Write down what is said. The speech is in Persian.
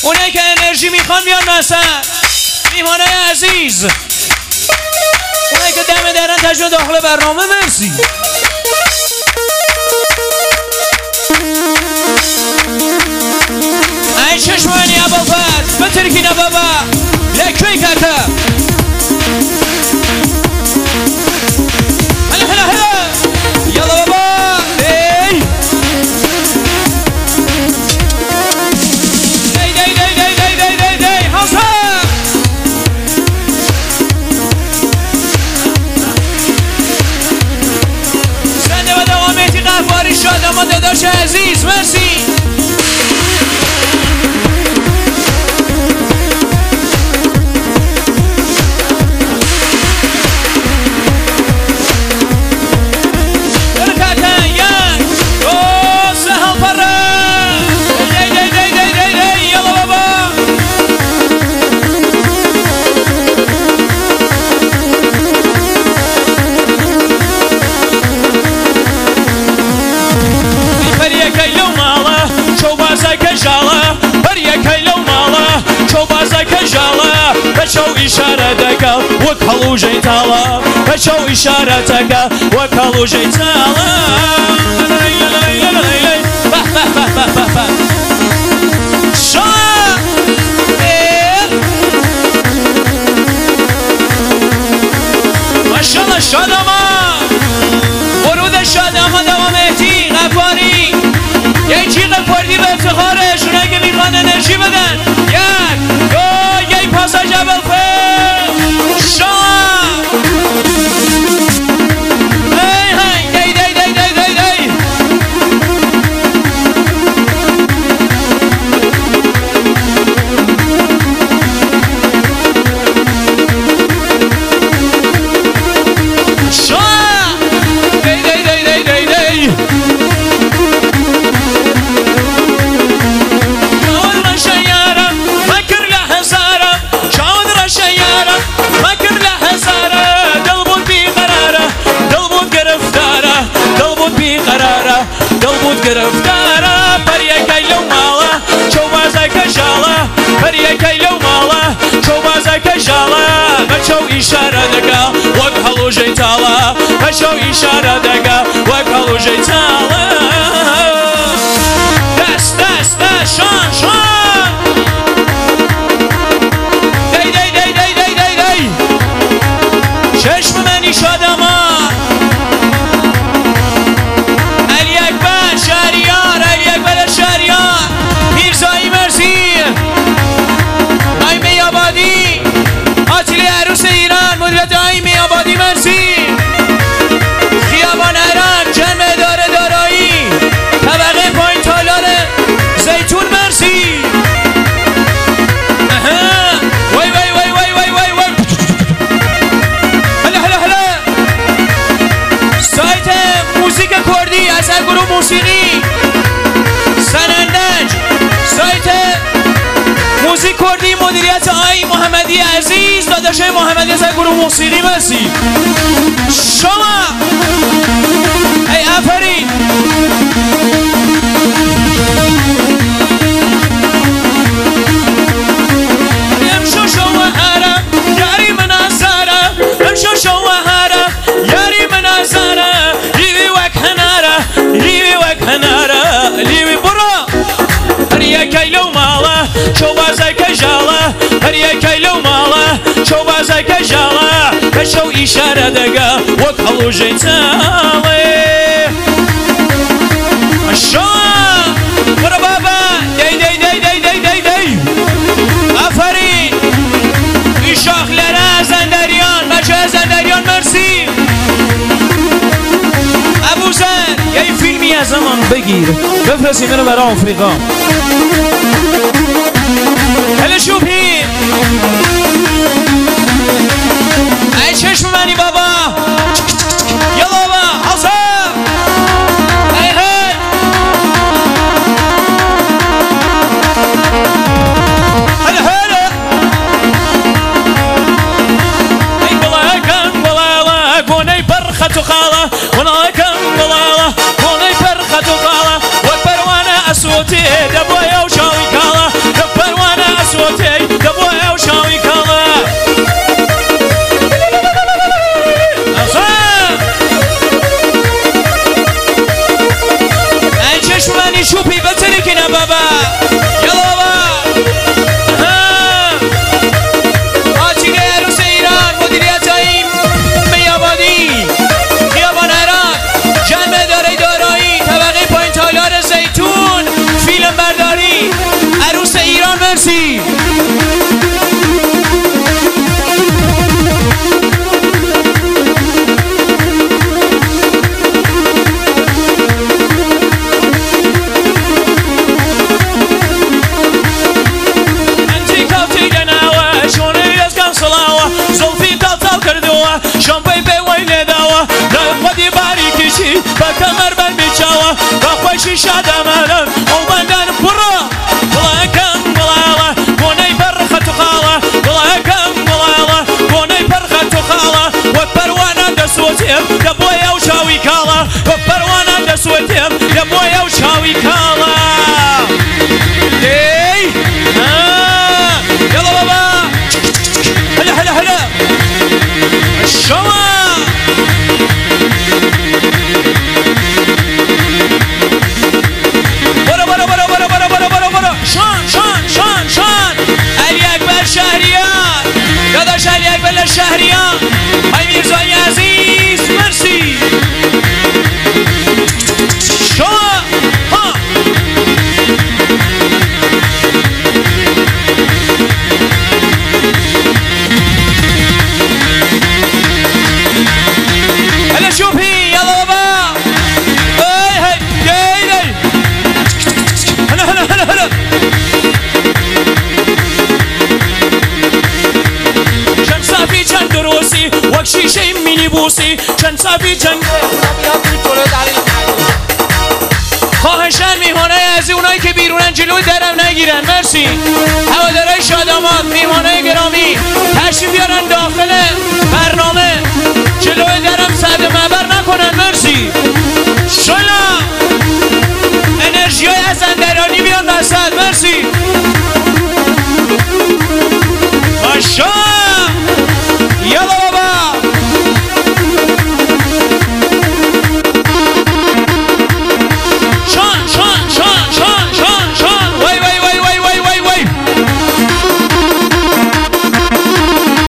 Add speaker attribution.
Speaker 1: اونایی که انرژی میخوان بیان مثلا میهمانای عزیز، اونایی که دم درن تجربه داخل برنامه. مرسی. این چشمانی ابوالفضل بترکینا بابا لکوی کتا. هلا هلا هلا یالا بابا. شادمان داداش عزیز. مرسی. إشارتك وكلو جيتالا فشو إشارتك وكلو جيتالا. ما شاء الله شادما ورود شادما دوامتی غفاری یکی غفاری به افتخارش اونایی که میخوان انرژی بدن. یک دو یک پاساژ ابوالفضل. گرفتاره پریکی لو ماله چوبازای کجاله پریکی لو ماله چوبازای کجاله بچو اشاره دکا وک هلو جیتاله بچو اشاره دکا وک هلو جیتاله. دست دست دست شان شان دی دی دی دی دی دی دی چشم منی شادما دائمی آبادی. مرسی. خیابان ایران جمع داره دارایی طبقه پایین تالار زیتون. مرسی. وای وای وای وای وای وای وای. هلا هلا هلا. سایت موزیک کردی از گروه موسیقی سنندج. سایت موزیک کردی مدیریت آی محمدی عزیز داداش محمدی از گروه موسیقی. مرسی. شما ای آفرین. امشو شوهره یاری مناظره امشو شوهره یاری مناظره لیوی وک هناره لیوی وک هناره لیوی برا هر یکی لو ماله چوبازای کجاله هر یکی لو ماله چوبازای کجاله بچو اشاره دگا وک هلو جیتاله. ماشاءالله برو بابا دی دی دی دی دی دی دی. آفرین ایشاخلره زندریان بچه زندریان. مرسی. ابوذر یه فیلمی از من بگیر بفرستیم اینو برای آفریقا. هلا شوفی ای چشم منی بابا. یلا بابا حاضر. ای هی هلا هلا. ای بلاکن بلالا گونی برخت و خاله بلاکن بلالا گونی برخت و خاله و پروانه اسوتی دبای و شاوی شامپوی به ویل داوا رای خودی باریکی چی با کمر بر بیچاوا با خوشی شادمانم او بندن برا بلاکم بلالا بونی برخت خالا بلاکم بلالا بونی برخت خالا و پروانه دسوتیم یا بوی او شاوی کالا و پروانه دسوتیم یا بوی او شاوی کالا دی یلا بابا هلا هلا هلا شما برو برو برو برو برو برو برو برو شان شان شان شان علی اکبر شهریار داداش علی اکبر شهریار های میرزای عزیز مرسی شما ها هلا شوفي يلا بابا هاي هاي جاي جاي هلا هلا هلا هلا چند صافی چند دروسی وک شیشه مینی بوسی چند صافی چند خواهشن میهمانه از اونایی که بیرونن جلوی درم نگیرن مرسی هوادارهای شاداماد میهمانه گرامی تشریف بیارن داخل برنامه جلوی درم سد معبر نکنن مرسی شلا انرژی های از